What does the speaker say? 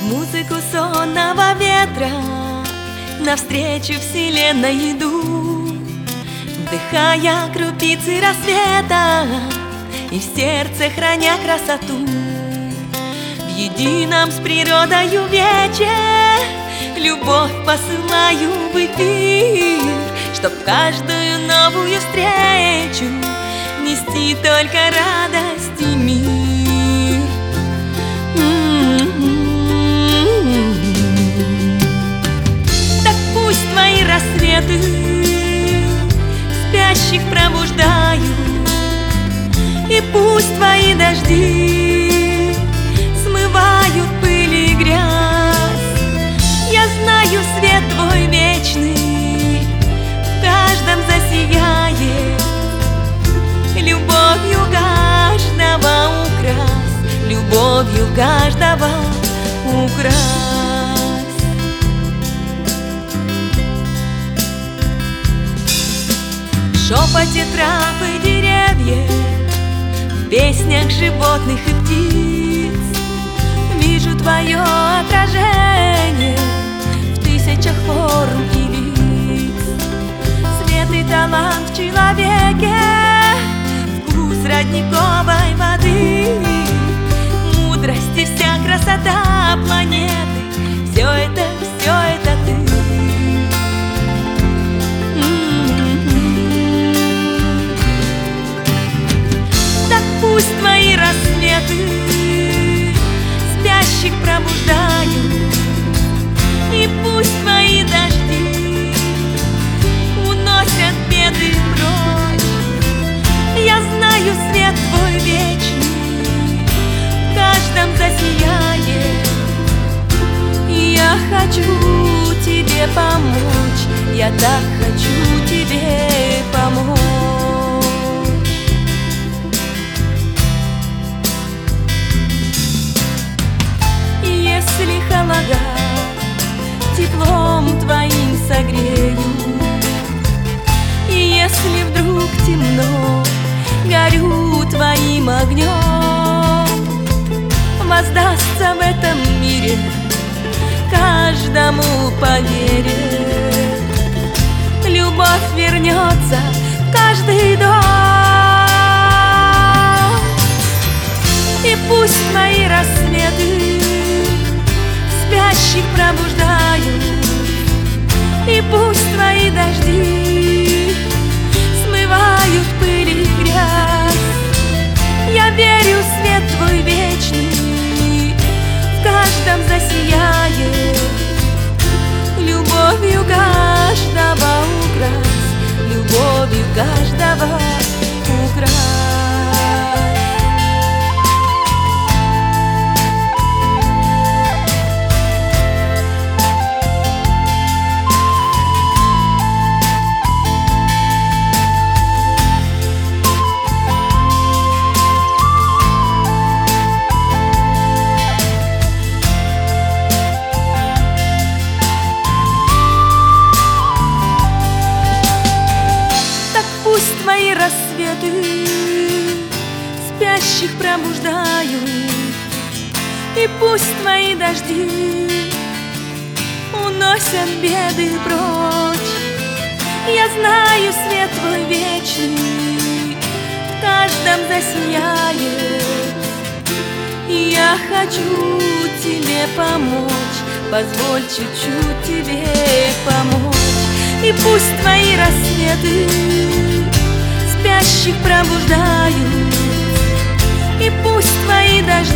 музыку сонного ветра навстречу вселенной иду, вдыхая крупицы рассвета и в сердце храня красоту. В едином с природою вече любовь посылаю в эфир, чтоб каждую новую встречу нести только радость и мир. Так пусть твои рассветы спящих пробуждают, и пусть твои дожди смывают пыль и грязь. Я знаю, свет твой вечный в каждом засияет, любовью каждого укрась, любовью каждого укрась. В шепоте трав и деревьев, в песнях животных и птиц вижу твое отражение в тысячах форм и лиц. Свет и талант в человеке, вкус родниковой воды, мудрость и вся красота планеты, все это ты. Так пусть твои рассветы спящих пробуждают, и пусть твои дожди уносят беды прочь. Я знаю, свет твой вечный в каждом засияет, и я хочу тебе помочь, я так хочу тебе помочь. Если холода теплом твоим согрею, и если вдруг темно горю твоим огнем, воздастся в этом мире каждому по вере. Любовь вернется в каждый дом, и пусть твои рассветы спящих пробуждают, и пусть твои дожди смывают пыль и грязь. Я верю, свет твой вечный в каждом засияет, любовью каждого укрась, любовью каждого укрась. Пусть твои рассветы спящих пробуждают, и пусть твои дожди уносят беды прочь. Я знаю, свет твой вечный в каждом засияет, и я хочу тебе помочь, позволь чуть-чуть тебе помочь. И пусть твои рассветы спящих пробуждают, и пусть твои дожди